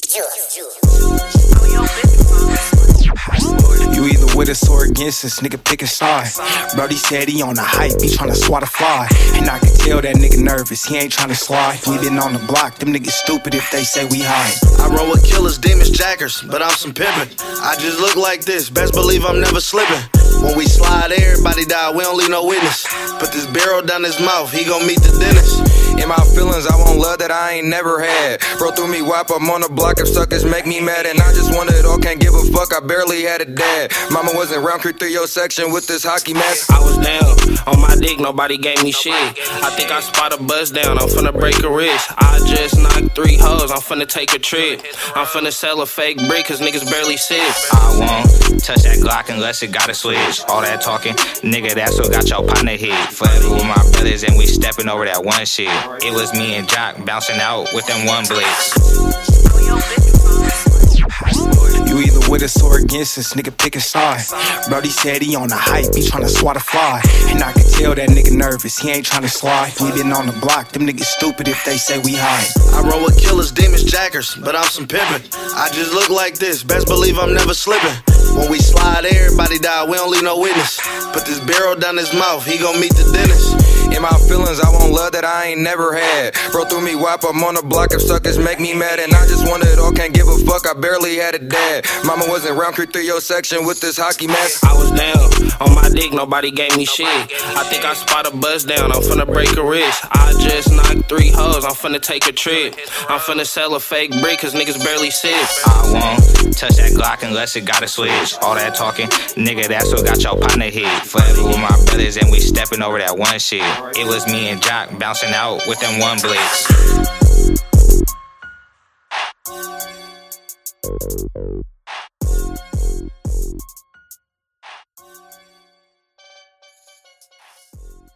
You either with us or against us, nigga pick a side. Brody said he on the hype, he tryna swat a fly. And I can tell that nigga nervous, he ain't tryna slide. We been on the block, them niggas stupid if they say we high. I roll with killers, demons, jackers, but I'm some pimpin'. I just look like this, best believe I'm never slipping. When we slide, everybody die, we don't leave no witness. Put this barrel down his mouth, he gon' meet the dentist. In my feelings, I want love that I ain't never had. Bro threw me whap, I'm on the block if suckers make me mad. And I just wanted it all, can't give a fuck, I barely had a dad. Mama wasn't round, creep through your section with this hockey mask. I was down, on my dick, nobody gave me shit. I think I spot a buzz down, I'm finna break a wrist. I just knocked 3 hoes, I'm finna take a trip. I'm finna sell a fake brick, cause niggas barely sip. I won't touch that Glock unless it got a switch. All that talking, nigga, that's what got your partner hit. Forever with my brothers and we stepping over that one shit. It was me and Jock bouncing out with them one blitz. You either with us or against us, nigga pick a side. Brody said he on the hype, he tryna swat a fly. And I can tell that nigga nervous, he ain't tryna slide. We been on the block, them niggas stupid if they say we high. I roll with killers, demons, jackers, but I'm some pimpin'. I just look like this, best believe I'm never slipping. When we slide, everybody die, we don't leave no witness. Put this barrel down his mouth, he gon' meet the dentist. In my feelings, I want love that I ain't never had. Bro threw me whap, I'm on the block if suckers make me mad. And I just wanted it all, can't give a fuck, I barely had a dad. Mama wasn't round, creep through your section with this hockey mask. I was down, on my dick, nobody gave me shit. I think I spot a buzz down, I'm finna break a wrist. I just knocked 3 hoes, I'm finna take a trip. I'm finna sell a fake brick, cause niggas barely sip. I won't touch that Glock unless it got a switch. All that talking, nigga, that's what got your partner hit. Forever with my brothers and we stepping over that one shit. It was me and Jock bouncing out with them one blitz.